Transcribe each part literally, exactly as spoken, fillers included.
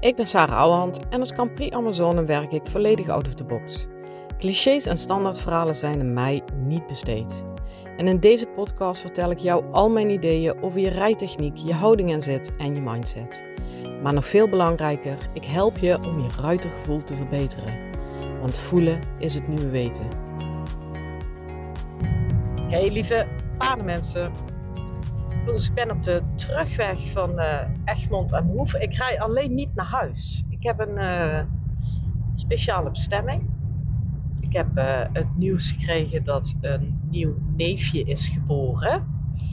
Ik ben Sarah Ouwehand en als Grand Prix Amazone werk ik volledig out of the box. Clichés en standaardverhalen zijn aan mij niet besteed. En in deze podcast vertel ik jou al mijn ideeën over je rijtechniek, je houding en zit en je mindset. Maar nog veel belangrijker, ik help je om je ruitergevoel te verbeteren. Want voelen is het nieuwe weten. Hey lieve paardenmensen. Dus ik ben op de terugweg van uh, Egmond aan Hoef. Ik rij alleen niet naar huis. Ik heb een uh, speciale bestemming. Ik heb uh, het nieuws gekregen dat een nieuw neefje is geboren.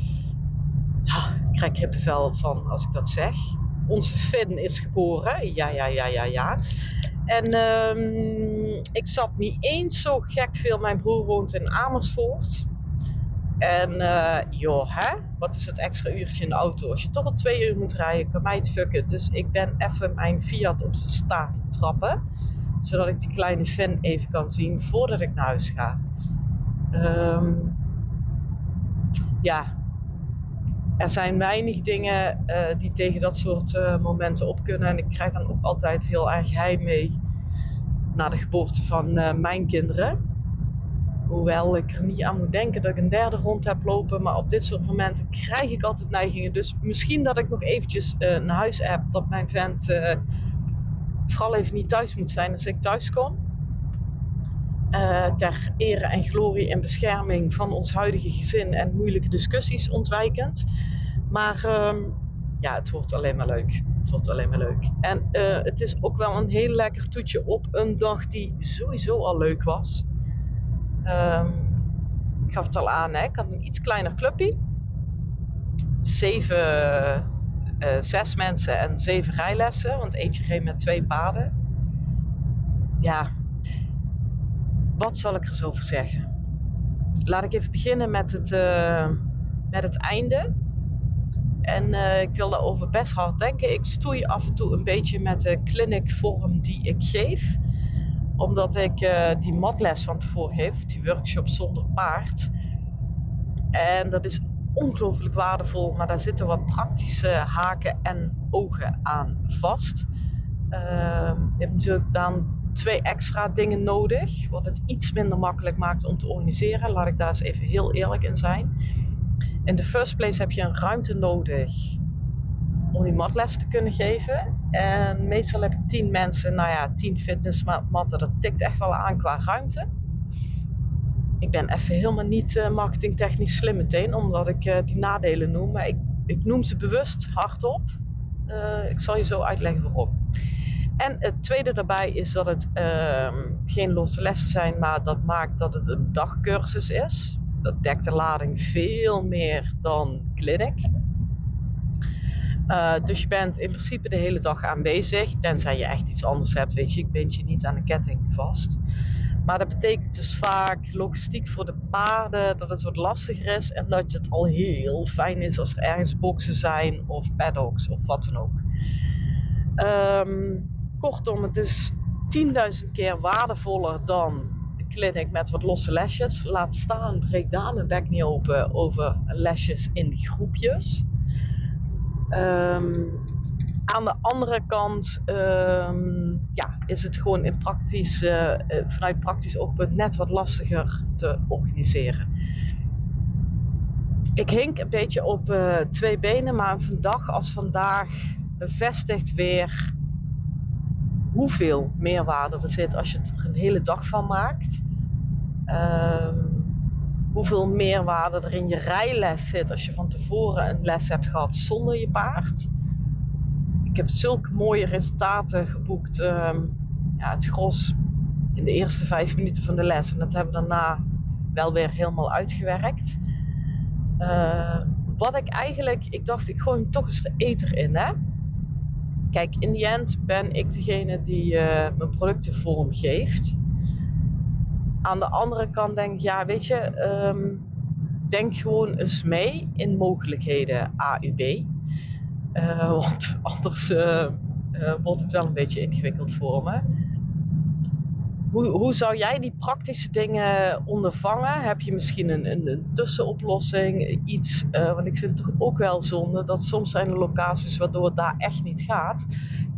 Ah, ik krijg kippenvel van als ik dat zeg. Onze Finn is geboren. Ja, ja, ja, ja, ja. En um, ik zat niet eens zo gek veel. Mijn broer woont in Amersfoort. En uh, joh, hè? Wat is het extra uurtje in de auto? Als je toch al twee uur moet rijden, kan mij het fucken. Dus ik ben even mijn Fiat op zijn staart te trappen. Zodat ik die kleine Finn even kan zien voordat ik naar huis ga. Um, ja, er zijn weinig dingen uh, die tegen dat soort uh, momenten op kunnen. En ik krijg dan ook altijd heel erg heimwee naar de geboorte van uh, mijn kinderen. Hoewel ik er niet aan moet denken dat ik een derde rond heb lopen. Maar op dit soort momenten krijg ik altijd neigingen. Dus misschien dat ik nog eventjes uh, naar huis heb. Dat mijn vent uh, vooral even niet thuis moet zijn als ik thuis kom. Uh, ter ere en glorie en bescherming van ons huidige gezin. En moeilijke discussies ontwijkend. Maar um, ja, het wordt alleen maar leuk. Het wordt alleen maar leuk. En uh, het is ook wel een heel lekker toetje op een dag die sowieso al leuk was. Um, ik gaf het al aan, hè? Ik had een iets kleiner clubje. Zeven, uh, zes mensen en zeven rijlessen. Want eentje reed met twee paarden. Ja, wat zal ik er zo over zeggen? Laat ik even beginnen met het, uh, met het einde. En uh, ik wil daarover best hard denken. Ik stoei af en toe een beetje met de clinic vorm die ik geef. Omdat ik uh, die matles van tevoren geef, die workshop zonder paard. En dat is ongelooflijk waardevol, maar daar zitten wat praktische haken en ogen aan vast. Uh, je hebt natuurlijk dan twee extra dingen nodig, wat het iets minder makkelijk maakt om te organiseren. Laat ik daar eens even heel eerlijk in zijn. In de first place heb je een ruimte nodig om die matles te kunnen geven. En meestal heb ik tien mensen, nou ja, tien fitnessmatten, dat tikt echt wel aan qua ruimte. Ik ben even helemaal niet uh, marketingtechnisch slim meteen, omdat ik uh, die nadelen noem. Maar ik, ik noem ze bewust hardop. Uh, ik zal je zo uitleggen waarom. En het tweede daarbij is dat het uh, geen losse lessen zijn, maar dat maakt dat het een dagcursus is. Dat dekt de lading veel meer dan clinic. Uh, dus je bent in principe de hele dag aanwezig, tenzij je echt iets anders hebt, weet je, ik bind je niet aan de ketting vast. Maar dat betekent dus vaak logistiek voor de paarden, dat het wat lastiger is en dat het al heel fijn is als er ergens boksen zijn of paddocks of wat dan ook. Um, kortom, het is tienduizend keer waardevoller dan een clinic met wat losse lesjes. Laat staan, breek daar mijn bek niet open over lesjes in groepjes. Um, aan de andere kant um, ja, is het gewoon in praktisch, uh, vanuit praktisch oogpunt net wat lastiger te organiseren. Ik hink een beetje op uh, twee benen, maar een dag als vandaag bevestigt weer hoeveel meerwaarde er zit als je het er een hele dag van maakt. Um, hoeveel meerwaarde er in je rijles zit als je van tevoren een les hebt gehad zonder je paard. Ik heb zulke mooie resultaten geboekt. Um, ja, het gros in de eerste vijf minuten van de les. En dat hebben we daarna wel weer helemaal uitgewerkt. Uh, wat ik eigenlijk... Ik dacht, ik gooi hem toch eens de eter in, hè. Kijk, in die end ben ik degene die uh, mijn producten vormgeeft. Aan de andere kant denk ik, ja, weet je... Um, denk gewoon eens mee in mogelijkheden A U B. Uh, want anders uh, uh, wordt het wel een beetje ingewikkeld voor me. Hoe, hoe zou jij die praktische dingen ondervangen? Heb je misschien een, een, een tussenoplossing? Iets, uh, want ik vind het toch ook wel zonde dat soms zijn er locaties waardoor het daar echt niet gaat.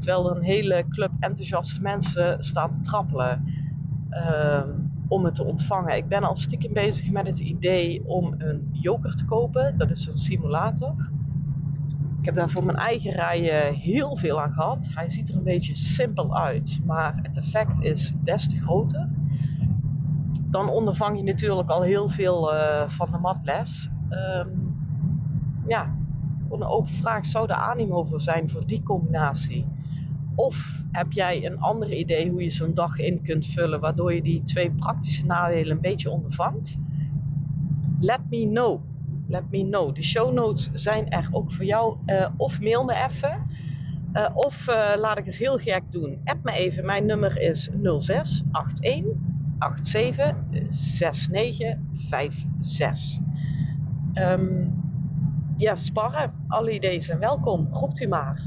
Terwijl er een hele club enthousiaste mensen staat te trappelen uh, om het te ontvangen. Ik ben al stiekem bezig met het idee om een joker te kopen. Dat is een simulator. Ik heb daar voor mijn eigen rijden heel veel aan gehad. Hij ziet er een beetje simpel uit, maar het effect is des te groter. Dan ondervang je natuurlijk al heel veel uh, van de matles. Um, ja, gewoon een open vraag. Zou er animo voor zijn voor die combinatie? Of heb jij een ander idee hoe je zo'n dag in kunt vullen, waardoor je die twee praktische nadelen een beetje ondervangt? Let me know. Let me know. De show notes zijn er ook voor jou. Uh, of mail me even. Uh, of uh, laat ik het heel gek doen. App me even. Mijn nummer is nul zes acht een acht zeven zes negen vijf zes. Um, ja, sparren. Alle ideeën zijn welkom. Roept u maar.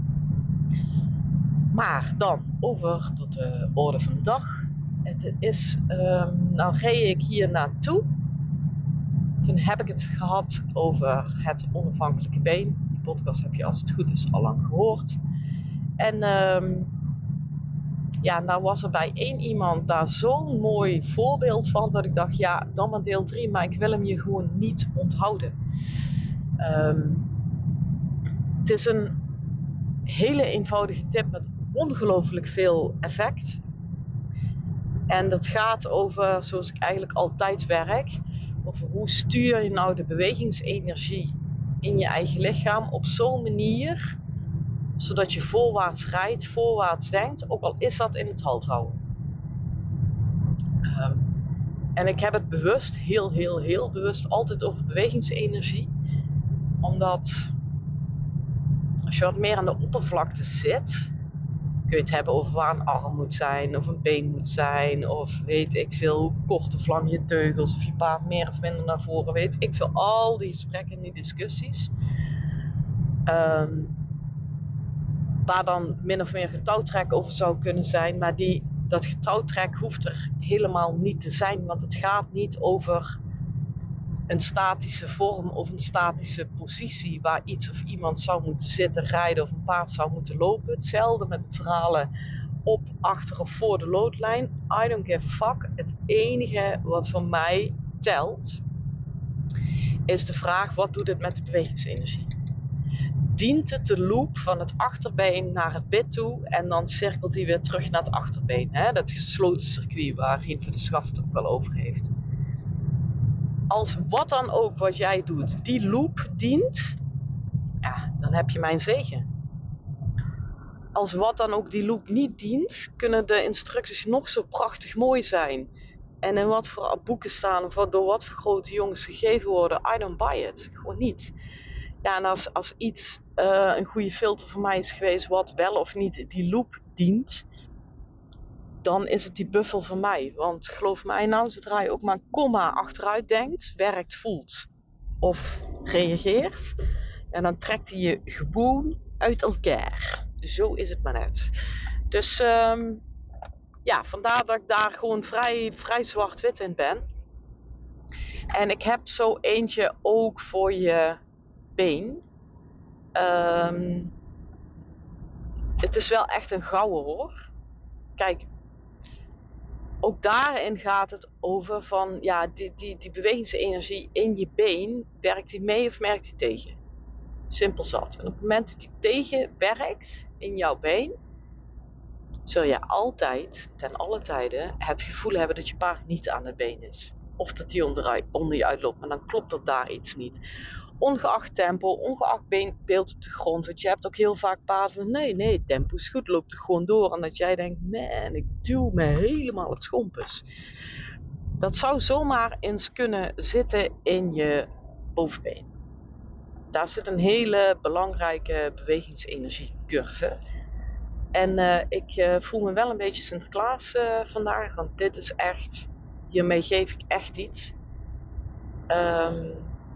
Maar dan over tot de orde van de dag. Het is, um, nou reed ik hier naartoe. Toen heb ik het gehad over het onafhankelijke been. Die podcast heb je als het goed is al lang gehoord. En um, ja, nou was er bij één iemand daar zo'n mooi voorbeeld van, dat ik dacht, ja, dan maar deel drie, maar ik wil hem je gewoon niet onthouden. Um, het is een hele eenvoudige tip met ongelooflijk veel effect. En dat gaat over, zoals ik eigenlijk altijd werk, over hoe stuur je nou de bewegingsenergie in je eigen lichaam op zo'n manier, zodat je voorwaarts rijdt, voorwaarts denkt, ook al is dat in het halt houden. Um, en ik heb het bewust, heel, heel, heel bewust altijd over bewegingsenergie. Omdat als je wat meer aan de oppervlakte zit, kun je het hebben over waar een arm moet zijn, of een been moet zijn, of weet ik veel, hoe kort of lang je teugels, of je paard meer of minder naar voren, weet ik veel. Al die gesprekken en die discussies. Um, waar dan min of meer getouwtrek over zou kunnen zijn, maar die, dat getouwtrek hoeft er helemaal niet te zijn, want het gaat niet over een statische vorm of een statische positie waar iets of iemand zou moeten zitten, rijden of een paard zou moeten lopen. Hetzelfde met het verhalen op, achter of voor de loodlijn. I don't give a fuck. Het enige wat voor mij telt is de vraag, wat doet het met de bewegingsenergie? Dient het de loop van het achterbeen naar het bit toe en dan cirkelt hij weer terug naar het achterbeen. Hè? Dat gesloten circuit waar Rien van de Schaft ook wel over heeft. Als wat dan ook wat jij doet, die loop dient, ja, dan heb je mijn zegen. Als wat dan ook die loop niet dient, kunnen de instructies nog zo prachtig mooi zijn. En in wat voor boeken staan of wat, door wat voor grote jongens gegeven worden, I don't buy it. Gewoon niet. Ja, en als, als iets uh, een goede filter voor mij is geweest wat wel of niet die loop dient, dan is het die buffel voor mij. Want geloof mij nou, zodra je ook maar een komma achteruit denkt, werkt, voelt of reageert, en dan trekt hij je gewoon uit elkaar. Zo is het maar net. Dus um, ja, vandaar dat ik daar gewoon vrij, vrij zwart-wit in ben. En ik heb zo eentje ook voor je been. Um, het is wel echt een gouden hoor. Kijk, ook daarin gaat het over van, ja, die, die, die bewegingsenergie in je been, werkt die mee of werkt die tegen? Simpel zat. En op het moment dat die tegen werkt in jouw been, zul je altijd, ten alle tijden, het gevoel hebben dat je paard niet aan het been is. Of dat die onder, onder je uitloopt, maar dan klopt er daar iets niet. Ongeacht tempo, ongeacht been, beeld op de grond. Want je hebt ook heel vaak paarden van, nee, nee, tempo is goed, loopt er gewoon door. En dat jij denkt, man, ik duw me helemaal het schompes. Dat zou zomaar eens kunnen zitten in je bovenbeen. Daar zit een hele belangrijke bewegingsenergiecurve. En uh, ik uh, voel me wel een beetje Sinterklaas uh, vandaag, want dit is echt, hiermee geef ik echt iets. Um,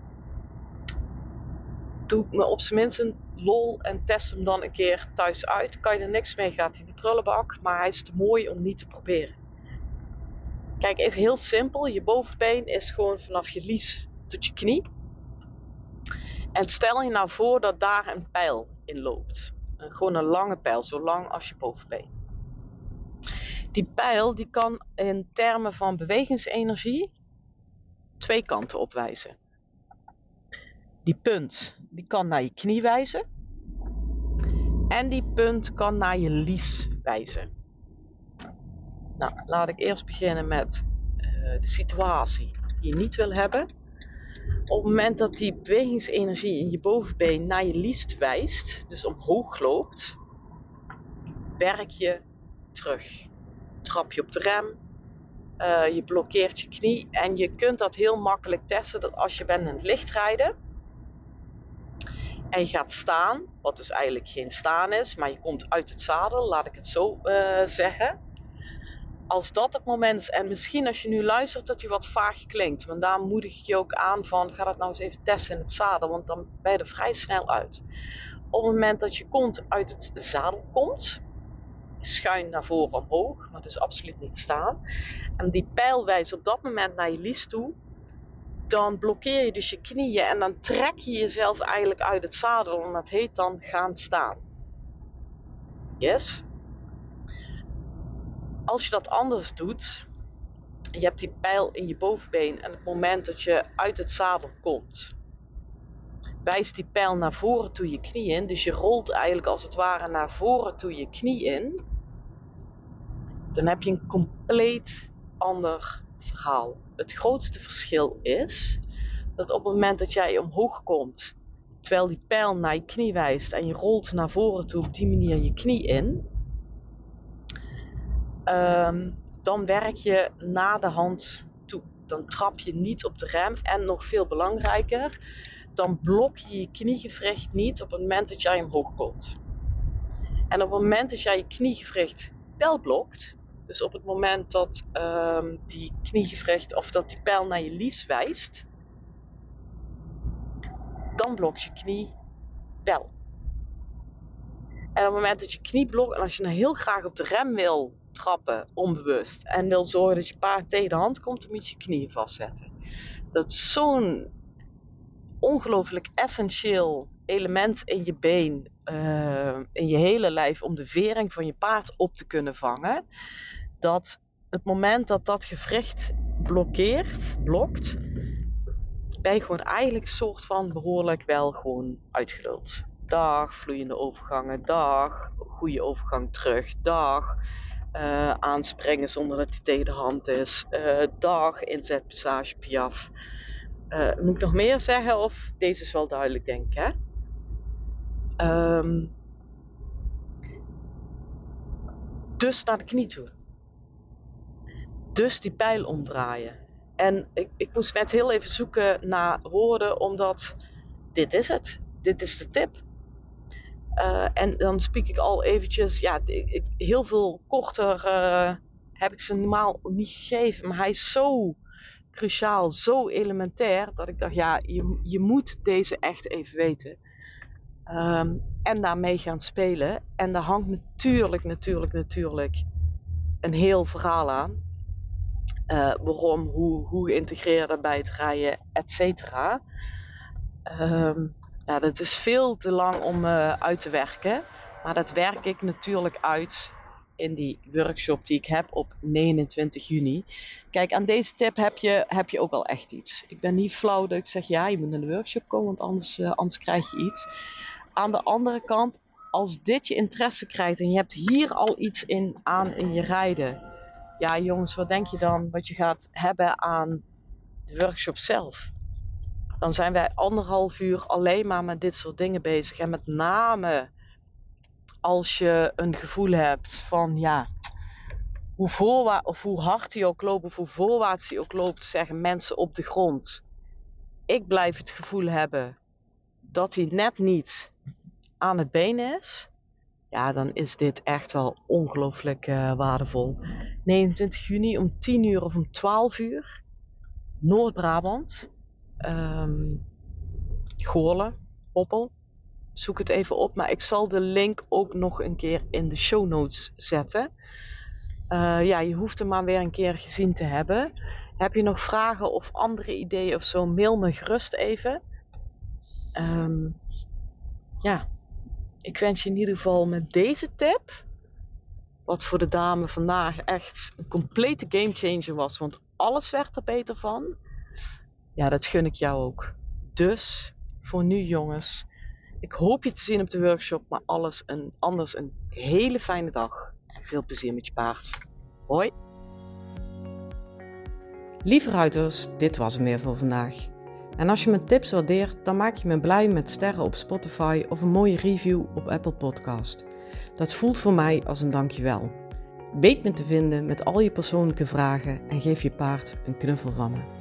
doe me op zijn minst een lol en test hem dan een keer thuis uit. Kan je er niks mee, gaat hij in de prullenbak, maar hij is te mooi om niet te proberen. Kijk, even heel simpel, je bovenbeen is gewoon vanaf je lies tot je knie. En stel je nou voor dat daar een pijl in loopt. Een, gewoon een lange pijl, zo lang als je bovenbeen. Die pijl die kan in termen van bewegingsenergie twee kanten op wijzen. Die punt die kan naar je knie wijzen. En die punt kan naar je lies wijzen. Nou, laat ik eerst beginnen met uh, de situatie die je niet wil hebben. Op het moment dat die bewegingsenergie in je bovenbeen naar je lies wijst, dus omhoog loopt, werk je terug. Trap je op de rem, uh, je blokkeert je knie en je kunt dat heel makkelijk testen dat als je bent aan het lichtrijden en je gaat staan, wat dus eigenlijk geen staan is, maar je komt uit het zadel, laat ik het zo uh, zeggen. Als dat het moment is, en misschien als je nu luistert dat je wat vaag klinkt, want daar moedig ik je ook aan van, ga dat nou eens even testen in het zadel, want dan ben je er vrij snel uit. Op het moment dat je kont uit het zadel komt, schuin naar voren omhoog, maar dus absoluut niet staan, en die pijl wijst op dat moment naar je lies toe, dan blokkeer je dus je knieën en dan trek je jezelf eigenlijk uit het zadel en dat heet dan gaan staan. Yes? Als je dat anders doet, je hebt die pijl in je bovenbeen en op het moment dat je uit het zadel komt, wijst die pijl naar voren toe je knie in, dus je rolt eigenlijk als het ware naar voren toe je knie in, dan heb je een compleet ander verhaal. Het grootste verschil is dat op het moment dat jij omhoog komt, terwijl die pijl naar je knie wijst en je rolt naar voren toe op die manier je knie in, um, dan werk je naar de hand toe. Dan trap je niet op de rem en nog veel belangrijker, dan blok je je kniegewricht niet op het moment dat jij omhoog komt. En op het moment dat jij je kniegewricht wel blokt, dus op het moment dat um, die kniegewricht of dat die pijl naar je lies wijst, dan blokt je knie wel. En op het moment dat je knie blokt en als je nou heel graag op de rem wil trappen, onbewust, en wil zorgen dat je paard tegen de hand komt, dan moet je je knieën vastzetten. Dat is zo'n ongelooflijk essentieel element in je been, uh, in je hele lijf, om de vering van je paard op te kunnen vangen, dat het moment dat dat gewricht blokkeert, blokt, ben je gewoon eigenlijk een soort van behoorlijk wel gewoon uitgeluld. Dag, vloeiende overgangen, dag, goede overgang terug, dag, uh, aanspringen zonder dat hij tegen de hand is, uh, dag, inzet, passage, piaf. Uh, moet ik nog meer zeggen of deze is wel duidelijk, denk ik, hè? Um, dus naar de knie toe. Dus die pijl omdraaien. En ik, ik moest net heel even zoeken naar woorden, omdat dit is het. Dit is de tip. Uh, en dan spreek ik al eventjes, ja, ik, heel veel korter uh, heb ik ze normaal niet gegeven. Maar hij is zo cruciaal, zo elementair, dat ik dacht, ja, je, je moet deze echt even weten. Um, en daarmee gaan spelen. En daar hangt natuurlijk, natuurlijk, natuurlijk een heel verhaal aan. Uh, waarom, hoe, hoe geïntegreerd bij het rijden, et cetera. Um, ja, dat is veel te lang om uh, uit te werken. Maar dat werk ik natuurlijk uit in die workshop die ik heb op negenentwintig juni. Kijk, aan deze tip heb je, heb je ook al echt iets. Ik ben niet flauw dat ik zeg, ja, je moet naar de workshop komen, want anders, uh, anders krijg je iets. Aan de andere kant, als dit je interesse krijgt en je hebt hier al iets in, aan in je rijden. Ja, jongens, wat denk je dan wat je gaat hebben aan de workshop zelf? Dan zijn wij anderhalf uur alleen maar met dit soort dingen bezig. En met name als je een gevoel hebt van, ja, hoe, voorwa- of hoe hard hij ook loopt of hoe voorwaarts hij ook loopt, zeggen mensen op de grond. Ik blijf het gevoel hebben dat hij net niet aan het been is. Ja, dan is dit echt wel ongelooflijk uh, waardevol. negenentwintig juni om tien uur of om twaalf uur. Noord-Brabant. Um, Goorlen, Poppel. Zoek het even op, maar ik zal de link ook nog een keer in de show notes zetten. Uh, ja, je hoeft hem maar weer een keer gezien te hebben. Heb je nog vragen of andere ideeën of zo, mail me gerust even. Um, ja. ik wens je in ieder geval met deze tip, wat voor de dame vandaag echt een complete gamechanger was, want alles werd er beter van. Ja, dat gun ik jou ook. Dus, voor nu jongens, ik hoop je te zien op de workshop, maar alles een, anders een hele fijne dag. En veel plezier met je paard. Hoi! Lieve ruiters, dit was hem weer voor vandaag. En als je mijn tips waardeert, dan maak je me blij met sterren op Spotify of een mooie review op Apple Podcast. Dat voelt voor mij als een dankjewel. Weet me te vinden met al je persoonlijke vragen en geef je paard een knuffel van me.